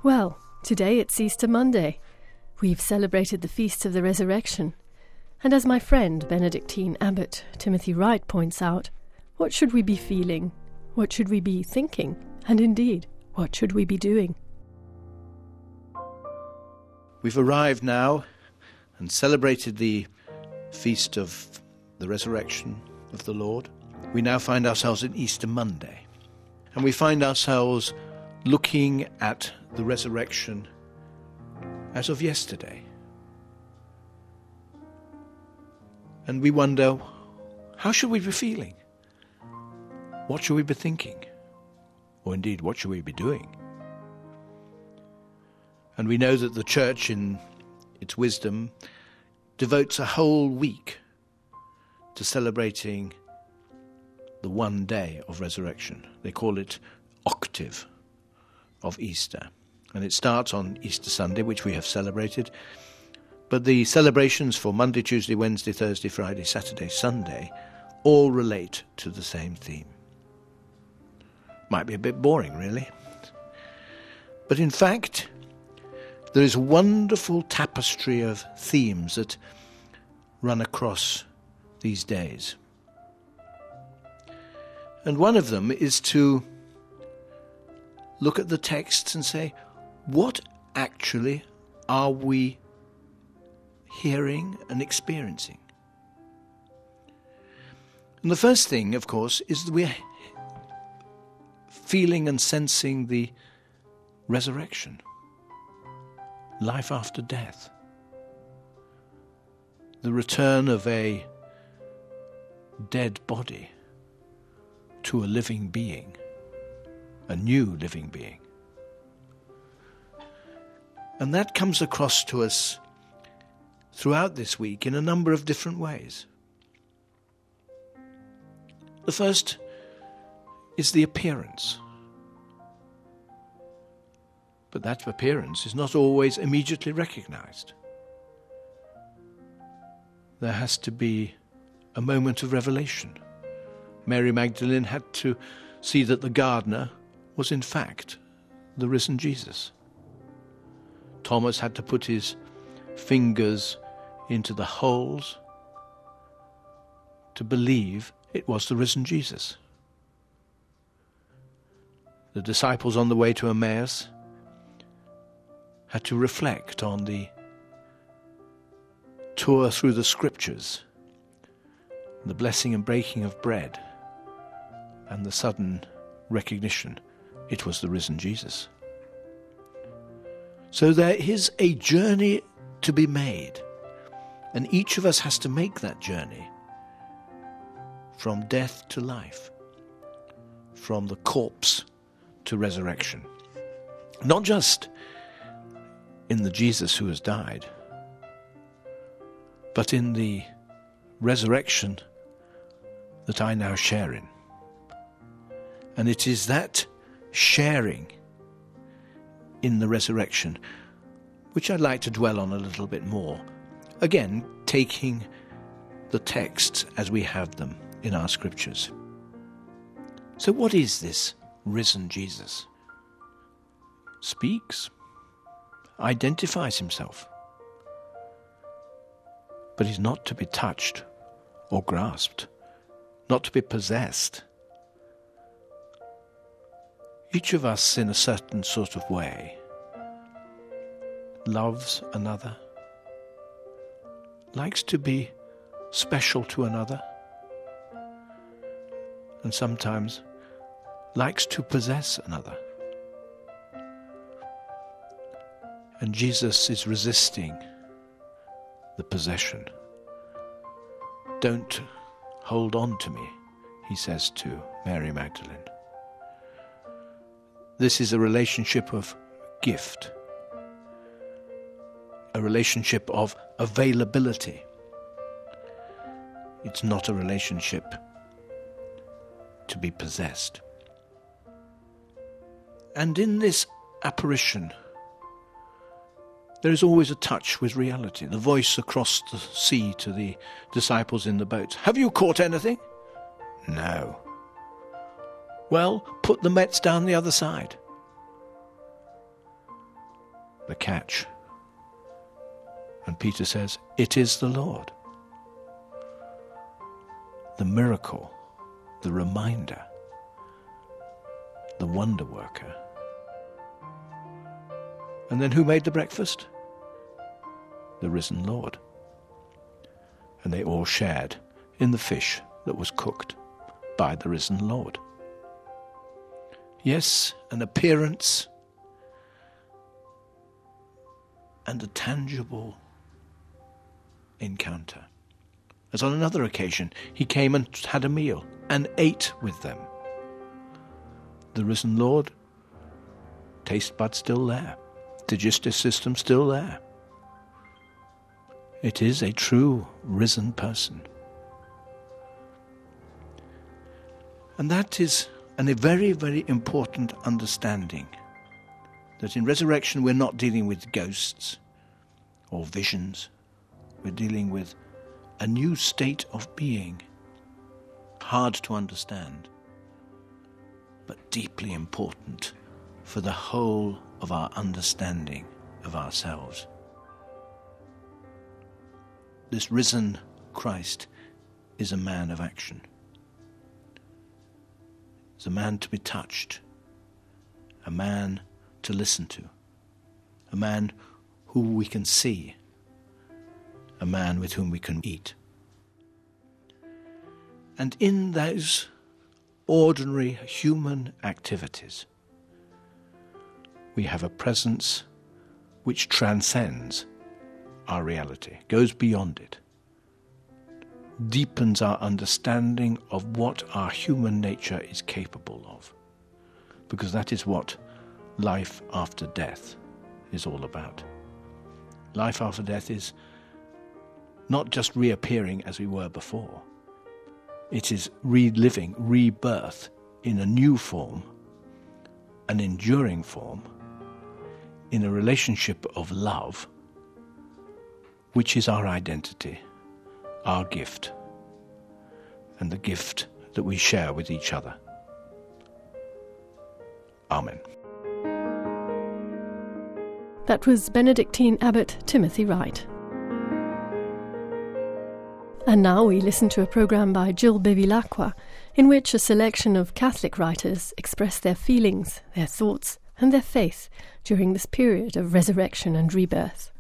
Well, today it's Easter Monday. We've celebrated the Feast of the Resurrection. And as my friend Benedictine Abbot Timothy Wright points out, what should we be feeling? What should we be thinking? And indeed, what should we be doing? We've arrived now and celebrated the Feast of the Resurrection of the Lord. We now find ourselves in Easter Monday. And we find ourselves looking at the resurrection as of yesterday. And we wonder, how should we be feeling? What should we be thinking? Or indeed, what should we be doing? And we know that the Church, in its wisdom, devotes a whole week to celebrating the one day of resurrection. They call it Octave of Easter. And it starts on Easter Sunday, which we have celebrated. But the celebrations for Monday, Tuesday, Wednesday, Thursday, Friday, Saturday, Sunday all relate to the same theme. Might be a bit boring, really. But in fact, there is a wonderful tapestry of themes that run across these days. And one of them is to look at the texts and say, what actually are we hearing and experiencing? And the first thing, of course, is that we're feeling and sensing the resurrection, life after death, the return of a dead body to a living being, a new living being. And that comes across to us throughout this week in a number of different ways. The first is the appearance. But that appearance is not always immediately recognized. There has to be a moment of revelation. Mary Magdalene had to see that the gardener was in fact the risen Jesus. Thomas had to put his fingers into the holes to believe it was the risen Jesus. The disciples on the way to Emmaus had to reflect on the tour through the scriptures, the blessing and breaking of bread, and the sudden recognition it was the risen Jesus. So there is a journey to be made, and each of us has to make that journey from death to life, from the corpse to resurrection. Not just in the Jesus who has died, but in the resurrection that I now share in. And it is that sharing in the resurrection which I'd like to dwell on a little bit more. Again, taking the texts as we have them in our scriptures. So what is this risen Jesus? Speaks, identifies himself, but he's not to be touched or grasped, not to be possessed. Each of us, in a certain sort of way, loves another, likes to be special to another, and sometimes likes to possess another. And Jesus is resisting the possession. Don't hold on to me, he says to Mary Magdalene. This is a relationship of gift, a relationship of availability. It's not a relationship to be possessed. And in this apparition, there is always a touch with reality. The voice across the sea to the disciples in the boat. Have you caught anything? No. Well, put the nets down the other side. the catch. And Peter says, "It is the Lord." The miracle, the reminder, the wonder worker. And then who made the breakfast? The risen Lord. And they all shared in the fish that was cooked by the risen Lord. Yes, an appearance and a tangible encounter. As on another occasion, he came and had a meal and ate with them. The risen Lord, taste bud still there, digestive system still there. It is a true risen person. And that is a very, very important understanding, that in resurrection we're not dealing with ghosts or visions. We're dealing with a new state of being, hard to understand, but deeply important for the whole of our understanding of ourselves. This risen Christ is a man of action. He's a man to be touched, a man to listen to, a man who we can see, a man with whom we can eat. And in those ordinary human activities, we have a presence which transcends our reality, goes beyond it, deepens our understanding of what our human nature is capable of, because that is what life after death is all about. Life after death is not just reappearing as we were before. It is reliving, rebirth in a new form, an enduring form, in a relationship of love, which is our identity, our gift, and the gift that we share with each other. Amen. That was Benedictine Abbot Timothy Wright. And now we listen to a programme by Jill Bevilacqua, in which a selection of Catholic writers express their feelings, their thoughts, and their faith during this period of resurrection and rebirth.